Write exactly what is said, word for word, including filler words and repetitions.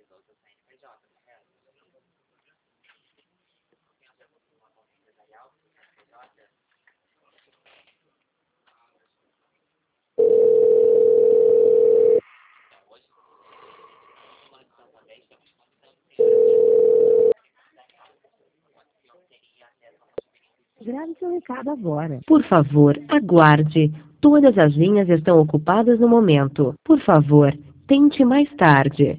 Grave seu recado agora. Por favor, aguarde. Todas as linhas estão ocupadas no momento. Por favor, tente mais tarde.